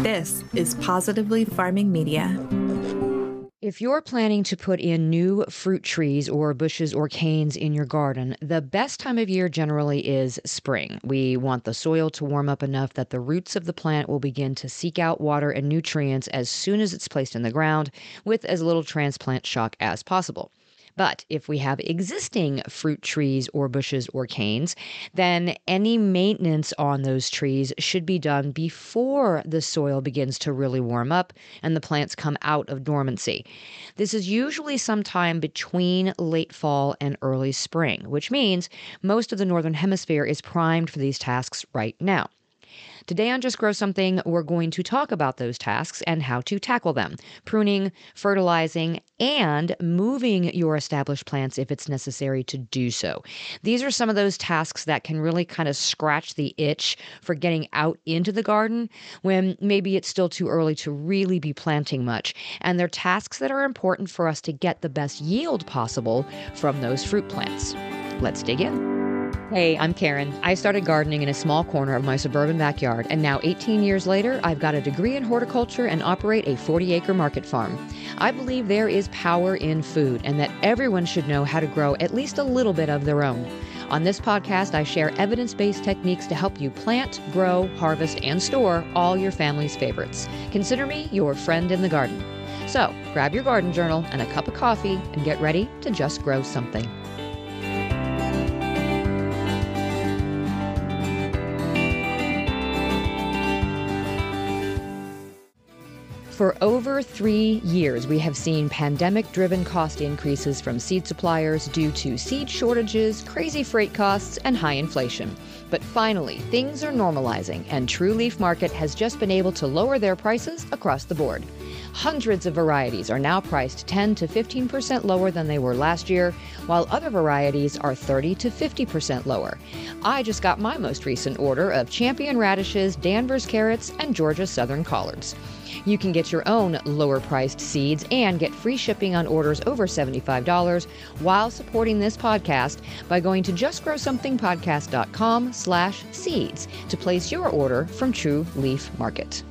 This is Positively Farming Media. If you're planning to put in new fruit trees or bushes or canes in your garden, the best time of year generally is spring. We want the soil to warm up enough that the roots of the plant will begin to seek out water and nutrients as soon as it's placed in the ground, with as little transplant shock as possible. But if we have existing fruit trees or bushes or canes, then any maintenance on those trees should be done before the soil begins to really warm up and the plants come out of dormancy. This is usually sometime between late fall and early spring, which means most of the Northern Hemisphere is primed for these tasks right now. Today on Just Grow Something, we're going to talk about those tasks and how to tackle them, pruning, fertilizing, and moving your established plants if it's necessary to do so. These are some of those tasks that can really kind of scratch the itch for getting out into the garden when maybe it's still too early to really be planting much. And they're tasks that are important for us to get the best yield possible from those fruit plants. Let's dig in. Hey, I'm Karen. I started gardening in a small corner of my suburban backyard, and now 18 years later, I've got a degree in horticulture and operate a 40-acre market farm. I believe there is power in food and that everyone should know how to grow at least a little bit of their own. On this podcast, I share evidence-based techniques to help you plant, grow, harvest, and store all your family's favorites. Consider me your friend in the garden. So, grab your garden journal and a cup of coffee and get ready to just grow something. For over 3 years, we have seen pandemic-driven cost increases from seed suppliers due to seed shortages, crazy freight costs, and high inflation. But finally, things are normalizing, and True Leaf Market has just been able to lower their prices across the board. Hundreds of varieties are now priced 10 to 15% lower than they were last year, while other varieties are 30 to 50% lower. I just got my most recent order of Champion radishes, Danvers carrots, and Georgia Southern collards. You can get your own lower-priced seeds and get free shipping on orders over $75 while supporting this podcast by going to justgrowsomethingpodcast.com/seeds to place your order from True Leaf Market.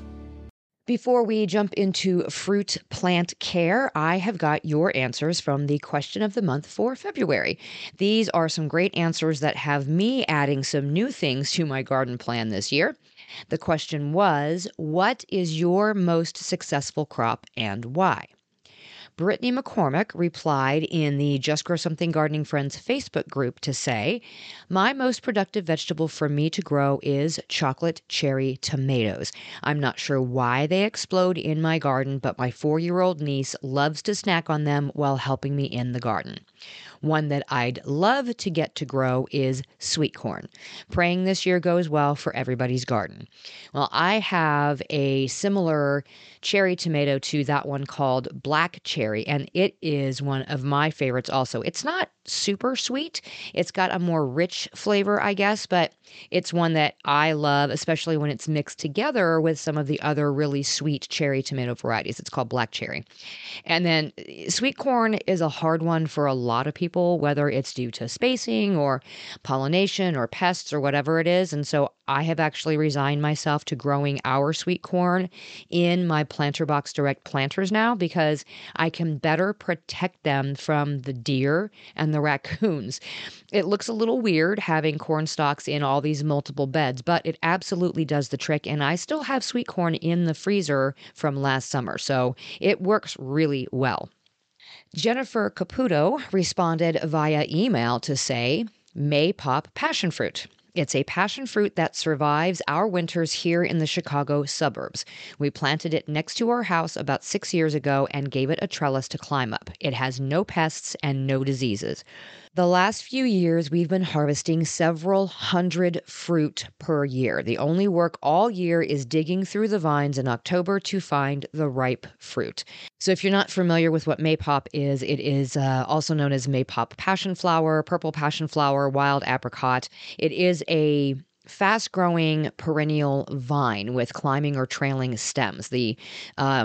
Before we jump into fruit plant care, I have got your answers from the question of the month for February. These are some great answers that have me adding some new things to my garden plan this year. The question was, what is your most successful crop and why? Brittany McCormick replied in the Just Grow Something Gardening Friends Facebook group to say, my most productive vegetable for me to grow is chocolate cherry tomatoes. I'm not sure why they explode in my garden, but my 4-year-old niece loves to snack on them while helping me in the garden. One that I'd love to get to grow is sweet corn. Praying this year goes well for everybody's garden. Well, I have a similar cherry tomato to that one called black cherry, and it is one of my favorites also. It's not super sweet. It's got a more rich flavor, I guess, but it's one that I love, especially when it's mixed together with some of the other really sweet cherry tomato varieties. It's called black cherry. And then sweet corn is a hard one for a lot of people, whether it's due to spacing or pollination or pests or whatever it is. And so I have actually resigned myself to growing our sweet corn in my Planter Box Direct planters now because I can better protect them from the deer and the raccoons. It looks a little weird having corn stalks in all these multiple beds, but it absolutely does the trick. And I still have sweet corn in the freezer from last summer, so it works really well. Jennifer Caputo responded via email to say, Maypop passion fruit. It's a passion fruit that survives our winters here in the Chicago suburbs. We planted it next to our house about 6 years ago and gave it a trellis to climb up. It has no pests and no diseases. The last few years, we've been harvesting several hundred fruit per year. The only work all year is digging through the vines in October to find the ripe fruit. So if you're not familiar with what Maypop is, it is also known as Maypop passion flower, purple passion flower, wild apricot. It is a fast-growing perennial vine with climbing or trailing stems. The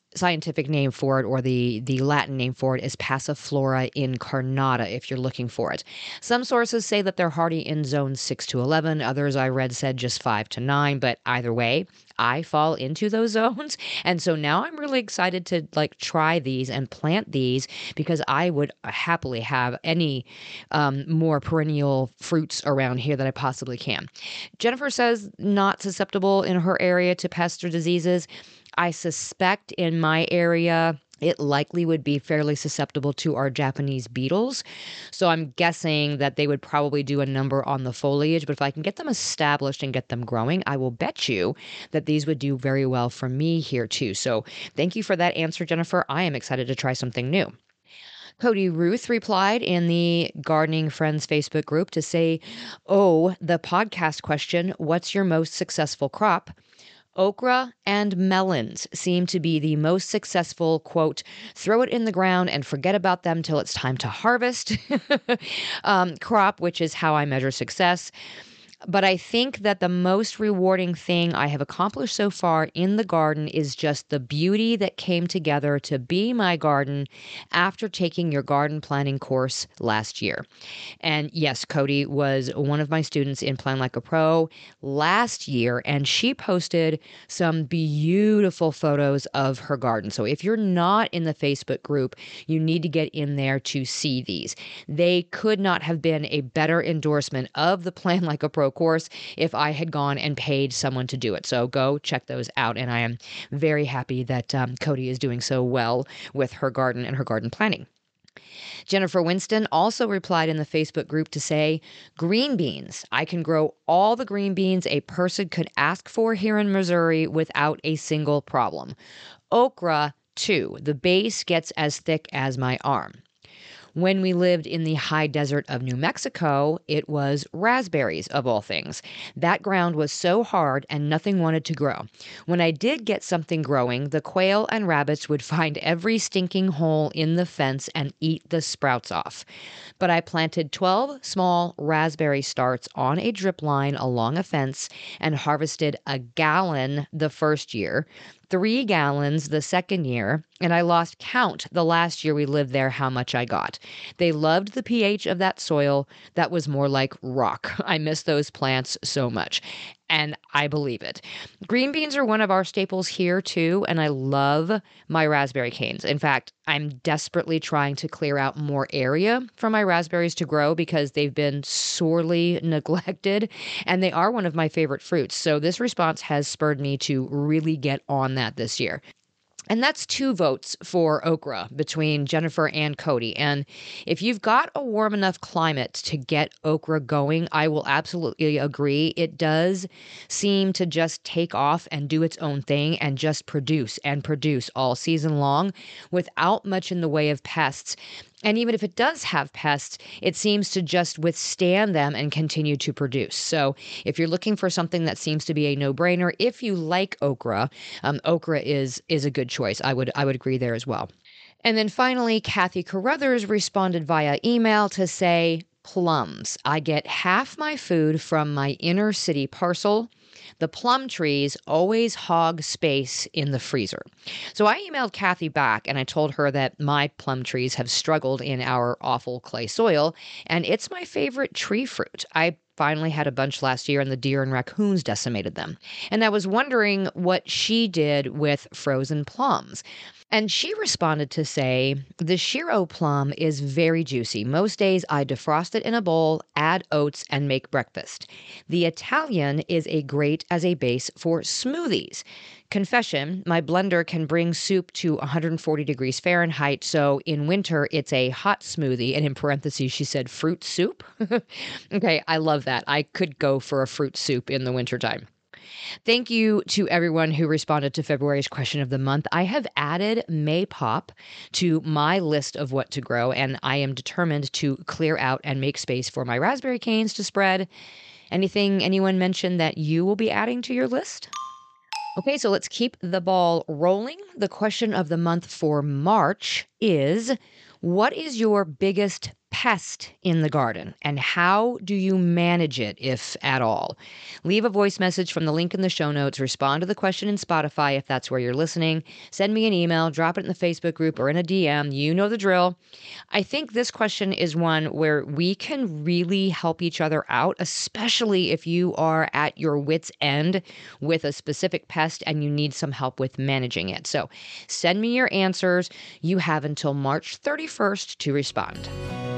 scientific name for it, or the Latin name for it, is Passiflora incarnata if you're looking for it. Some sources say that they're hardy in zones 6 to 11. Others I read said just 5 to 9. But either way, I fall into those zones. And so now I'm really excited to try these and plant these, because I would happily have any more perennial fruits around here that I possibly can. Jennifer says not susceptible in her area to pests or diseases. I suspect in my area, it likely would be fairly susceptible to our Japanese beetles. So I'm guessing that they would probably do a number on the foliage. But if I can get them established and get them growing, I will bet you that these would do very well for me here too. So thank you for that answer, Jennifer. I am excited to try something new. Cody Ruth replied in the Gardening Friends Facebook group to say, "Oh, the podcast question, what's your most successful crop? Okra and melons seem to be the most successful, quote, throw it in the ground and forget about them till it's time to harvest crop, which is how I measure success. But I think that the most rewarding thing I have accomplished so far in the garden is just the beauty that came together to be my garden after taking your garden planning course last year." And yes, Cody was one of my students in Plan Like a Pro last year, and she posted some beautiful photos of her garden. So if you're not in the Facebook group, you need to get in there to see these. They could not have been a better endorsement of the Plan Like a Pro course if I had gone and paid someone to do it. So go check those out. And I am very happy that Cody is doing so well with her garden and her garden planning. Jennifer Winston also replied in the Facebook group to say, "Green beans. I can grow all the green beans a person could ask for here in Missouri without a single problem. Okra, too. The base gets as thick as my arm. When we lived in the high desert of New Mexico, it was raspberries, of all things. That ground was so hard and nothing wanted to grow. When I did get something growing, the quail and rabbits would find every stinking hole in the fence and eat the sprouts off. But I planted 12 small raspberry starts on a drip line along a fence and harvested a gallon the first year, 3 gallons the second year, and I lost count the last year we lived there how much I got. They loved the pH of that soil that was more like rock. I miss those plants so much." And I believe it. Green beans are one of our staples here too, and I love my raspberry canes. In fact, I'm desperately trying to clear out more area for my raspberries to grow because they've been sorely neglected, and they are one of my favorite fruits. So this response has spurred me to really get on that this year. And that's 2 votes for okra between Jennifer and Cody. And if you've got a warm enough climate to get okra going, I will absolutely agree. It does seem to just take off and do its own thing and just produce all season long without much in the way of pests. And even if it does have pests, it seems to just withstand them and continue to produce. So if you're looking for something that seems to be a no-brainer, if you like okra, okra is a good choice. I would agree there as well. And then finally, Kathy Carruthers responded via email to say, "Plums. I get half my food from my inner city parcel. The plum trees always hog space in the freezer." So I emailed Kathy back and I told her that my plum trees have struggled in our awful clay soil, and it's my favorite tree fruit. I finally had a bunch last year and the deer and raccoons decimated them. And I was wondering what she did with frozen plums. And she responded to say, "The Shiro plum is very juicy. Most days I defrost it in a bowl, add oats, and make breakfast. The Italian is great as a base for smoothies. Confession, my blender can bring soup to 140 degrees Fahrenheit, so in winter it's a hot smoothie." And in parentheses, she said fruit soup. Okay, I love that. I could go for a fruit soup in the wintertime. Thank you to everyone who responded to February's question of the month. I have added Maypop to my list of what to grow, and I am determined to clear out and make space for my raspberry canes to spread. Anything anyone mentioned that you will be adding to your list? Okay, so let's keep the ball rolling. The question of the month for March is, what is your biggest pest in the garden, and how do you manage it, if at all? Leave a voice message from the link in the show notes. Respond to the question in Spotify if that's where you're listening. Send me an email, drop it in the Facebook group or in a DM. You know the drill. I think this question is one where we can really help each other out, especially if you are at your wit's end with a specific pest and you need some help with managing it. So send me your answers. You have until March 31st to respond.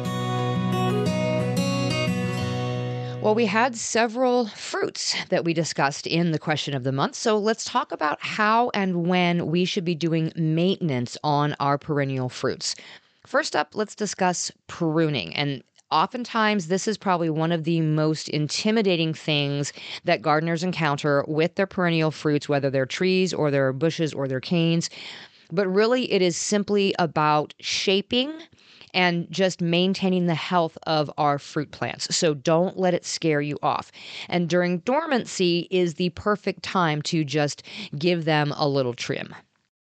Well, we had several fruits that we discussed in the question of the month. So let's talk about how and when we should be doing maintenance on our perennial fruits. First up, let's discuss pruning. And oftentimes, this is probably one of the most intimidating things that gardeners encounter with their perennial fruits, whether they're trees or they're bushes or they're canes. But really, it is simply about shaping and just maintaining the health of our fruit plants. So don't let it scare you off. And during dormancy is the perfect time to just give them a little trim.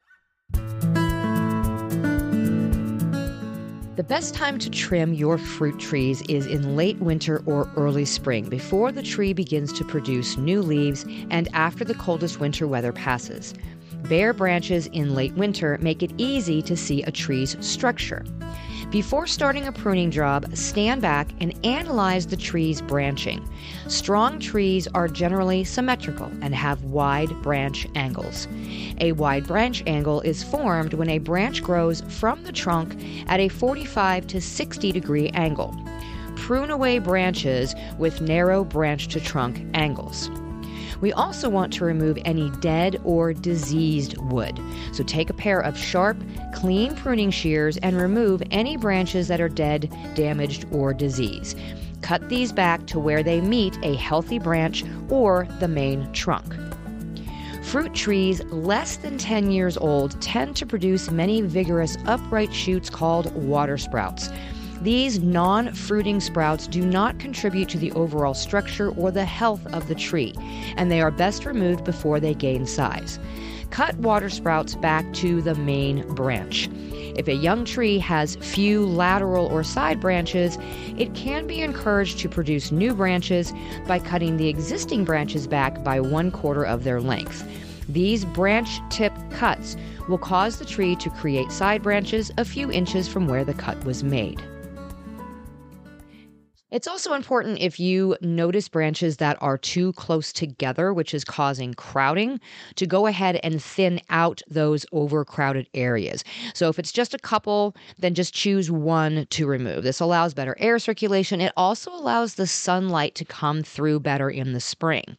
The best time to trim your fruit trees is in late winter or early spring, before the tree begins to produce new leaves and after the coldest winter weather passes. Bare branches in late winter make it easy to see a tree's structure. Before starting a pruning job, stand back and analyze the tree's branching. Strong trees are generally symmetrical and have wide branch angles. A wide branch angle is formed when a branch grows from the trunk at a 45 to 60 degree angle. Prune away branches with narrow branch to trunk angles. We also want to remove any dead or diseased wood. So take a pair of sharp, clean pruning shears and remove any branches that are dead, damaged, or diseased. Cut these back to where they meet a healthy branch or the main trunk. Fruit trees less than 10 years old tend to produce many vigorous upright shoots called water sprouts. These non-fruiting sprouts do not contribute to the overall structure or the health of the tree, and they are best removed before they gain size. Cut water sprouts back to the main branch. If a young tree has few lateral or side branches, it can be encouraged to produce new branches by cutting the existing branches back by 1/4 of their length. These branch tip cuts will cause the tree to create side branches a few inches from where the cut was made. It's also important if you notice branches that are too close together, which is causing crowding, to go ahead and thin out those overcrowded areas. So if it's just a couple, then just choose one to remove. This allows better air circulation. It also allows the sunlight to come through better in the spring.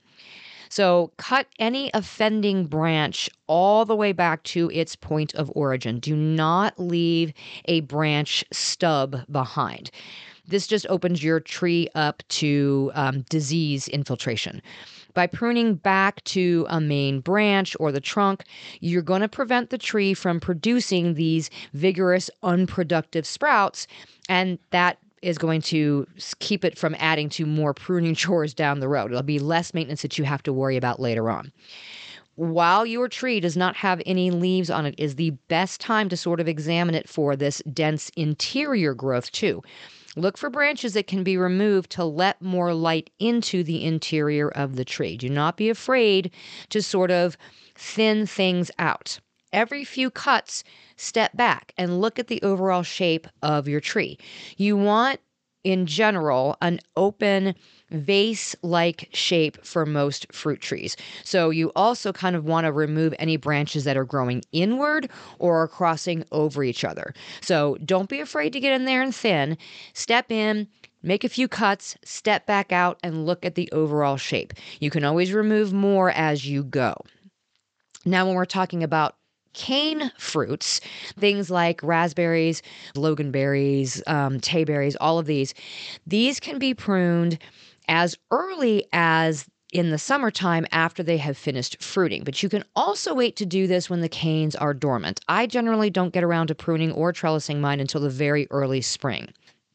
So cut any offending branch all the way back to its point of origin. Do not leave a branch stub behind. This just opens your tree up to disease infiltration. By pruning back to a main branch or the trunk, you're going to prevent the tree from producing these vigorous, unproductive sprouts, and that is going to keep it from adding to more pruning chores down the road. It'll be less maintenance that you have to worry about later on. While your tree does not have any leaves on it is the best time to sort of examine it for this dense interior growth too. Look for branches that can be removed to let more light into the interior of the tree. Do not be afraid to sort of thin things out. Every few cuts, step back and look at the overall shape of your tree. You want, in general, an open vase-like shape for most fruit trees. So you also kind of want to remove any branches that are growing inward or are crossing over each other. So don't be afraid to get in there and thin. Step in, make a few cuts, step back out, and look at the overall shape. You can always remove more as you go. Now, when we're talking about cane fruits, things like raspberries, loganberries, tayberries, all of these can be pruned as early as in the summertime after they have finished fruiting. But you can also wait to do this when the canes are dormant. I generally don't get around to pruning or trellising mine until the very early spring.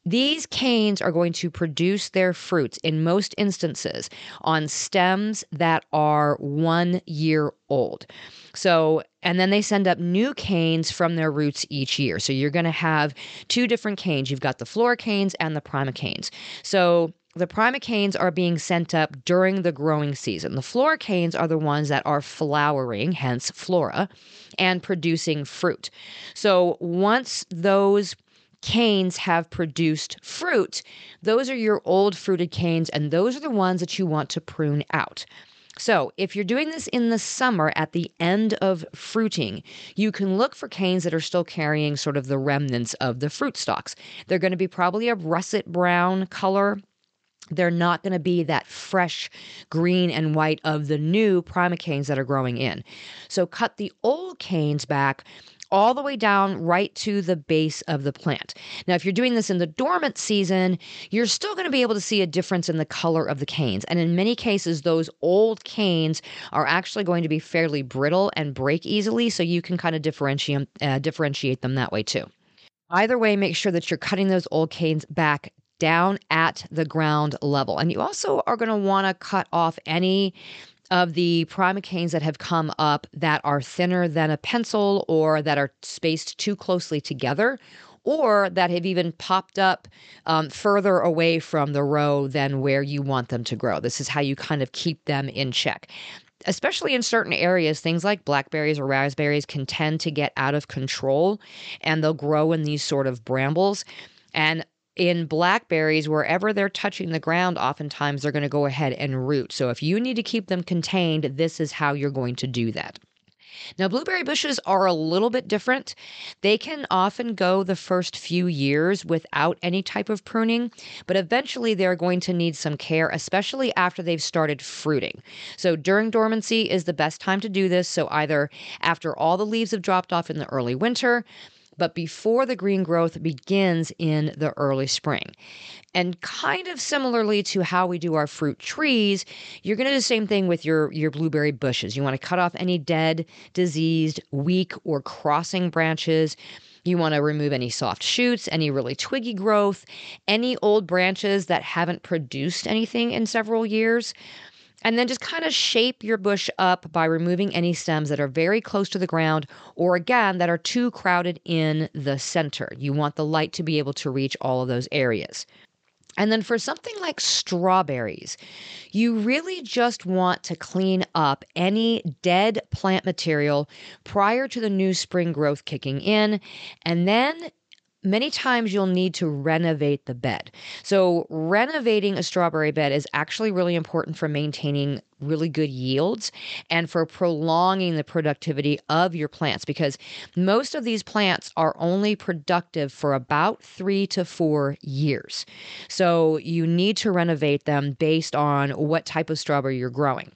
These canes are going to produce their fruits in most instances on stems that are 1 year old. So, and then they send up new canes from their roots each year. So you're going to have two different canes. You've got the floricanes and the primocanes. So the primocanes are being sent up during the growing season. The floricanes are the ones that are flowering, hence flora, and producing fruit. So once those canes have produced fruit, those are your old fruited canes, and those are the ones that you want to prune out. So if you're doing this in the summer at the end of fruiting, you can look for canes that are still carrying sort of the remnants of the fruit stalks. They're going to be probably a russet brown color. They're not going to be that fresh green and white of the new primocanes that are growing in. So cut the old canes back all the way down right to the base of the plant. Now, if you're doing this in the dormant season, you're still going to be able to see a difference in the color of the canes. And in many cases, those old canes are actually going to be fairly brittle and break easily, so you can kind of differentiate them that way too. Either way, make sure that you're cutting those old canes back down at the ground level. And you also are going to want to cut off any of the primocanes that have come up that are thinner than a pencil or that are spaced too closely together or that have even popped up further away from the row than where you want them to grow. This is how you kind of keep them in check. Especially in certain areas, things like blackberries or raspberries can tend to get out of control and they'll grow in these sort of brambles. And in blackberries, wherever they're touching the ground, oftentimes they're going to go ahead and root. So if you need to keep them contained, this is how you're going to do that. Now, blueberry bushes are a little bit different. They can often go the first few years without any type of pruning, but eventually they're going to need some care, especially after they've started fruiting. So during dormancy is the best time to do this. So either after all the leaves have dropped off in the early winter, but before the green growth begins in the early spring. And kind of similarly to how we do our fruit trees, you're going to do the same thing with your blueberry bushes. You want to cut off any dead, diseased, weak, or crossing branches. You want to remove any soft shoots, any really twiggy growth, any old branches that haven't produced anything in several years. And then just kind of shape your bush up by removing any stems that are very close to the ground or, again, that are too crowded in the center. You want the light to be able to reach all of those areas. And then for something like strawberries, you really just want to clean up any dead plant material prior to the new spring growth kicking in. And then many times you'll need to renovate the bed. So renovating a strawberry bed is actually really important for maintaining really good yields and for prolonging the productivity of your plants, because most of these plants are only productive for about 3 to 4 years. So you need to renovate them based on what type of strawberry you're growing.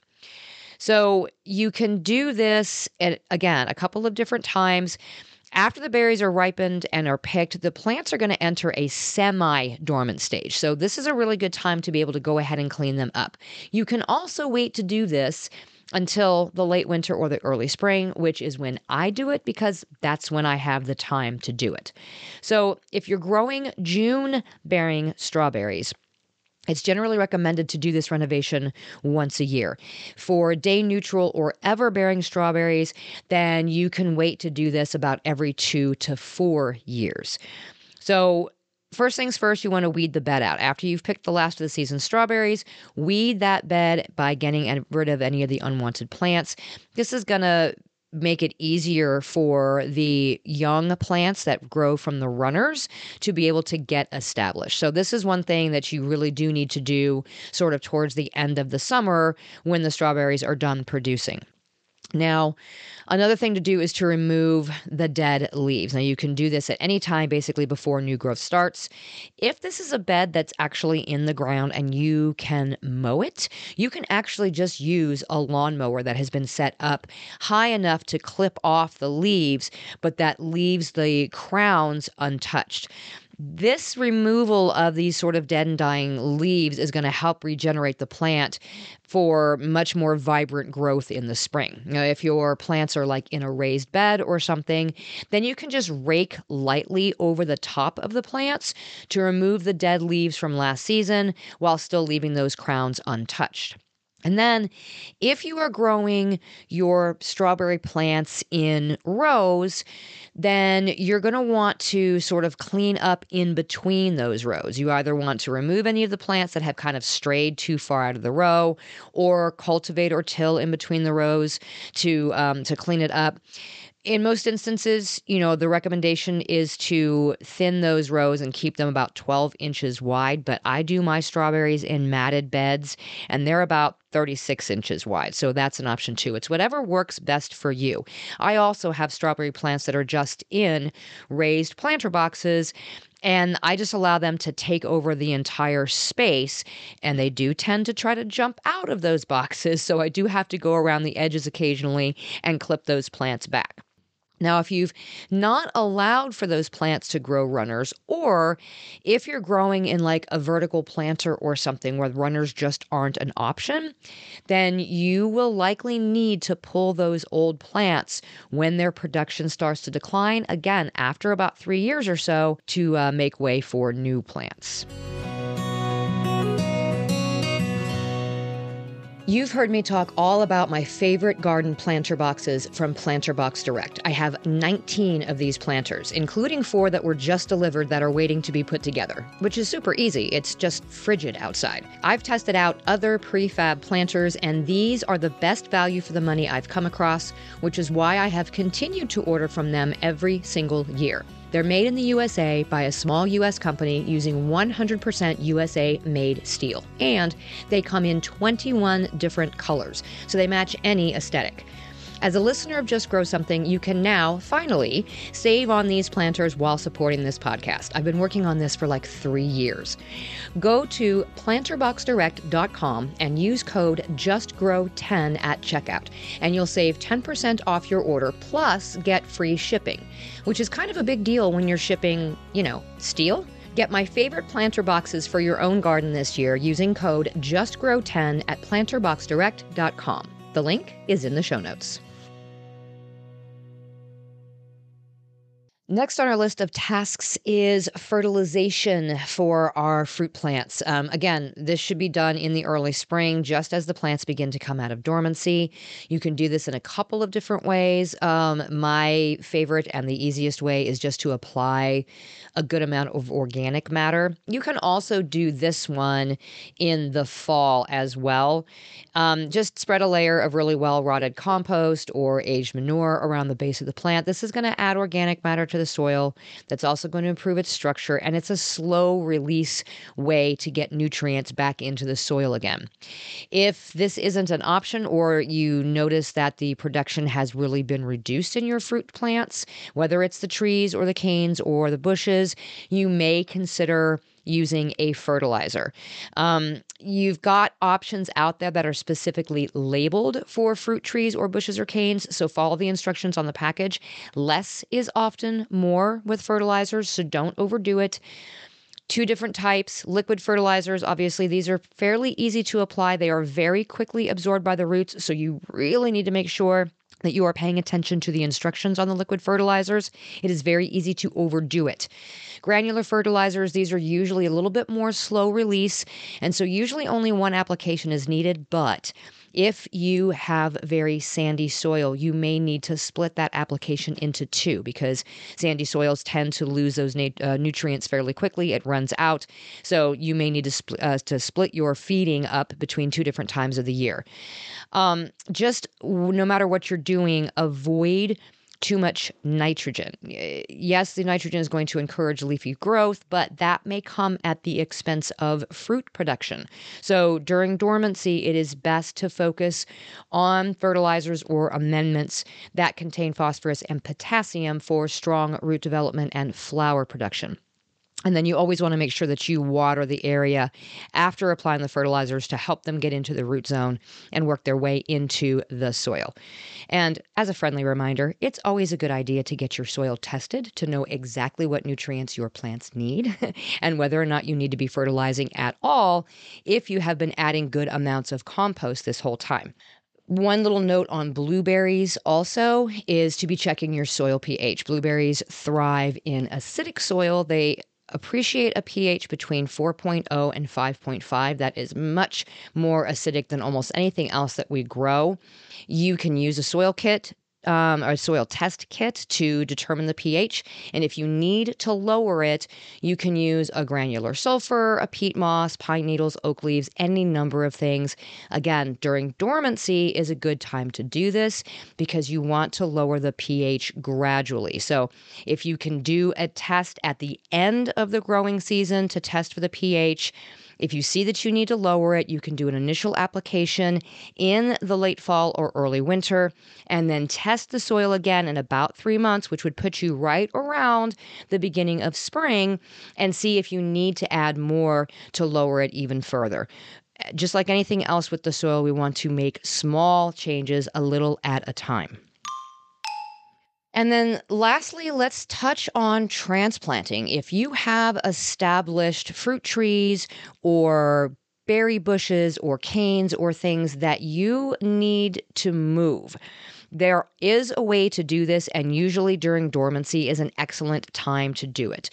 So you can do this at, again, a couple of different times. After the berries are ripened and are picked, the plants are going to enter a semi-dormant stage. So this is a really good time to be able to go ahead and clean them up. You can also wait to do this until the late winter or the early spring, which is when I do it because that's when I have the time to do it. So if you're growing June-bearing strawberries, it's generally recommended to do this renovation once a year. For day neutral or ever bearing strawberries, then you can wait to do this about every 2 to 4 years. So first things first, you want to weed the bed out. After you've picked the last of the season's strawberries, weed that bed by getting rid of any of the unwanted plants. This is going to make it easier for the young plants that grow from the runners to be able to get established. So this is one thing that you really do need to do sort of towards the end of the summer when the strawberries are done producing. Now, another thing to do is to remove the dead leaves. Now, you can do this at any time, basically before new growth starts. If this is a bed that's actually in the ground and you can mow it, you can actually just use a lawnmower that has been set up high enough to clip off the leaves, but that leaves the crowns untouched. This removal of these sort of dead and dying leaves is going to help regenerate the plant for much more vibrant growth in the spring. If your plants are like in a raised bed or something, then you can just rake lightly over the top of the plants to remove the dead leaves from last season while still leaving those crowns untouched. And then if you are growing your strawberry plants in rows, then you're going to want to sort of clean up in between those rows. You either want to remove any of the plants that have kind of strayed too far out of the row, or cultivate or till in between the rows to clean it up. In most instances, the recommendation is to thin those rows and keep them about 12 inches wide. But I do my strawberries in matted beds, and they're about 36 inches wide. So that's an option too. It's whatever works best for you. I also have strawberry plants that are just in raised planter boxes, and I just allow them to take over the entire space. And they do tend to try to jump out of those boxes. So I do have to go around the edges occasionally and clip those plants back. Now, if you've not allowed for those plants to grow runners, or if you're growing in like a vertical planter or something where runners just aren't an option, then you will likely need to pull those old plants when their production starts to decline, again, after about 3 years or so, to make way for new plants. You've heard me talk all about my favorite garden planter boxes from Planter Box Direct. I have 19 of these planters, including 4 that were just delivered that are waiting to be put together, which is super easy. It's just frigid outside. I've tested out other prefab planters, and these are the best value for the money I've come across, which is why I have continued to order from them every single year. They're made in the USA by a small US company using 100% USA-made steel. And they come in 21 different colors, so they match any aesthetic. As a listener of Just Grow Something, you can now, finally, save on these planters while supporting this podcast. I've been working on this for like 3 years. Go to planterboxdirect.com and use code JustGrow10 at checkout, and you'll save 10% off your order, plus get free shipping, which is kind of a big deal when you're shipping, steel. Get my favorite planter boxes for your own garden this year using code JustGrow10 at planterboxdirect.com. The link is in the show notes. Next on our list of tasks is fertilization for our fruit plants. Again, this should be done in the early spring, just as the plants begin to come out of dormancy. You can do this in a couple of different ways. My favorite and the easiest way is just to apply a good amount of organic matter. You can also do this one in the fall as well. Just spread a layer of really well-rotted compost or aged manure around the base of the plant. This is going to add organic matter to the soil. That's also going to improve its structure, and it's a slow release way to get nutrients back into the soil again. If this isn't an option, or you notice that the production has really been reduced in your fruit plants, whether it's the trees or the canes or the bushes, you may consider using a fertilizer. You've got options out there that are specifically labeled for fruit trees or bushes or canes, so follow the instructions on the package. Less is often more with fertilizers, so don't overdo it. 2 different types. Liquid fertilizers, obviously, these are fairly easy to apply. They are very quickly absorbed by the roots, so you really need to make sure that you are paying attention to the instructions on the liquid fertilizers. It is very easy to overdo it. Granular fertilizers, these are usually a little bit more slow release, and so usually only 1 application is needed, but if you have very sandy soil, you may need to split that application into 2, because sandy soils tend to lose those nutrients fairly quickly. It runs out. So you may need to split your feeding up between 2 different times of the year. Just no matter what you're doing, avoid too much nitrogen. Yes, the nitrogen is going to encourage leafy growth, but that may come at the expense of fruit production. So during dormancy, it is best to focus on fertilizers or amendments that contain phosphorus and potassium for strong root development and flower production. And then you always want to make sure that you water the area after applying the fertilizers to help them get into the root zone and work their way into the soil. And as a friendly reminder, it's always a good idea to get your soil tested to know exactly what nutrients your plants need and whether or not you need to be fertilizing at all if you have been adding good amounts of compost this whole time. One little note on blueberries also is to be checking your soil pH. Blueberries thrive in acidic soil. They appreciate a pH between 4.0 and 5.5. That is much more acidic than almost anything else that we grow. You can use a soil kit or a soil test kit to determine the pH. And if you need to lower it, you can use a granular sulfur, a peat moss, pine needles, oak leaves, any number of things. Again, during dormancy is a good time to do this because you want to lower the pH gradually. So if you can do a test at the end of the growing season to test for the pH, if you see that you need to lower it, you can do an initial application in the late fall or early winter, and then test the soil again in about 3 months, which would put you right around the beginning of spring, and see if you need to add more to lower it even further. Just like anything else with the soil, we want to make small changes a little at a time. And then lastly, let's touch on transplanting. If you have established fruit trees or berry bushes or canes or things that you need to move, there is a way to do this, and usually during dormancy is an excellent time to do it.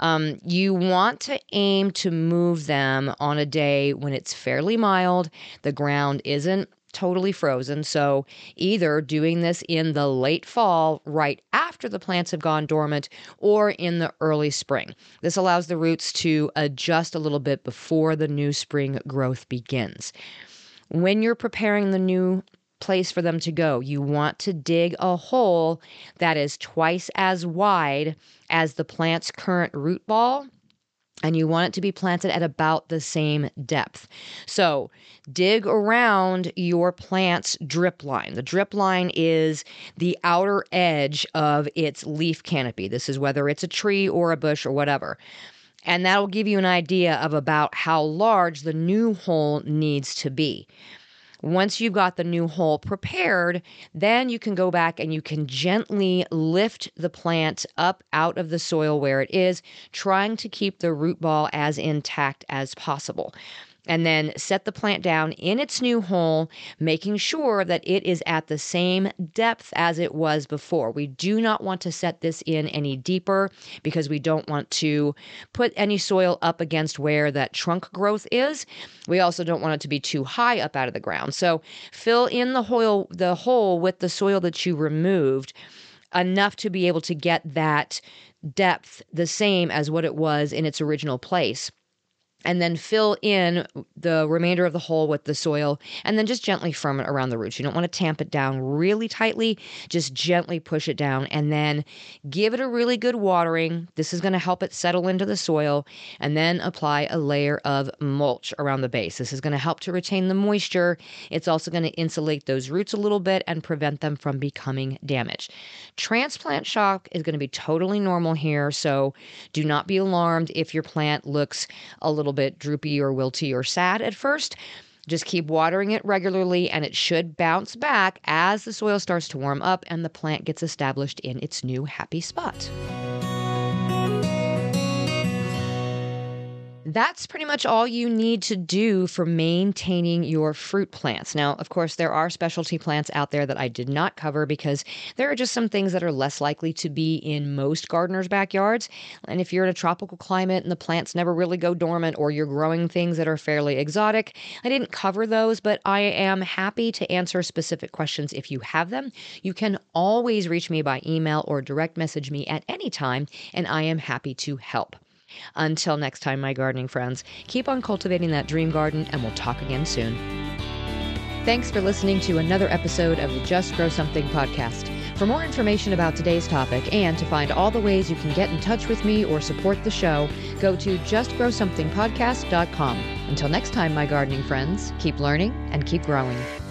You want to aim to move them on a day when it's fairly mild, the ground isn't totally frozen. So either doing this in the late fall, right after the plants have gone dormant, or in the early spring. This allows the roots to adjust a little bit before the new spring growth begins. When you're preparing the new place for them to go, you want to dig a hole that is twice as wide as the plant's current root ball, and you want it to be planted at about the same depth. So dig around your plant's drip line. The drip line is the outer edge of its leaf canopy. This is whether it's a tree or a bush or whatever. And that'll give you an idea of about how large the new hole needs to be. Once you've got the new hole prepared, then you can go back and you can gently lift the plant up out of the soil where it is, trying to keep the root ball as intact as possible. And then set the plant down in its new hole, making sure that it is at the same depth as it was before. We do not want to set this in any deeper because we don't want to put any soil up against where that trunk growth is. We also don't want it to be too high up out of the ground. So fill in the hole with the soil that you removed enough to be able to get that depth the same as what it was in its original place. And then fill in the remainder of the hole with the soil, and then just gently firm it around the roots. You don't want to tamp it down really tightly, just gently push it down, and then give it a really good watering. This is going to help it settle into the soil, and then apply a layer of mulch around the base. This is going to help to retain the moisture. It's also going to insulate those roots a little bit and prevent them from becoming damaged. Transplant shock is going to be totally normal here, so do not be alarmed if your plant looks a little bit droopy or wilty or sad at first. Just keep watering it regularly, and it should bounce back as the soil starts to warm up and the plant gets established in its new happy spot. That's pretty much all you need to do for maintaining your fruit plants. Now, of course, there are specialty plants out there that I did not cover because there are just some things that are less likely to be in most gardeners' backyards. And if you're in a tropical climate and the plants never really go dormant, or you're growing things that are fairly exotic, I didn't cover those, but I am happy to answer specific questions if you have them. You can always reach me by email or direct message me at any time, and I am happy to help. Until next time, my gardening friends, keep on cultivating that dream garden, and we'll talk again soon. Thanks for listening to another episode of the Just Grow Something podcast. For more information about today's topic and to find all the ways you can get in touch with me or support the show, go to justgrowsomethingpodcast.com. Until next time, my gardening friends, keep learning and keep growing.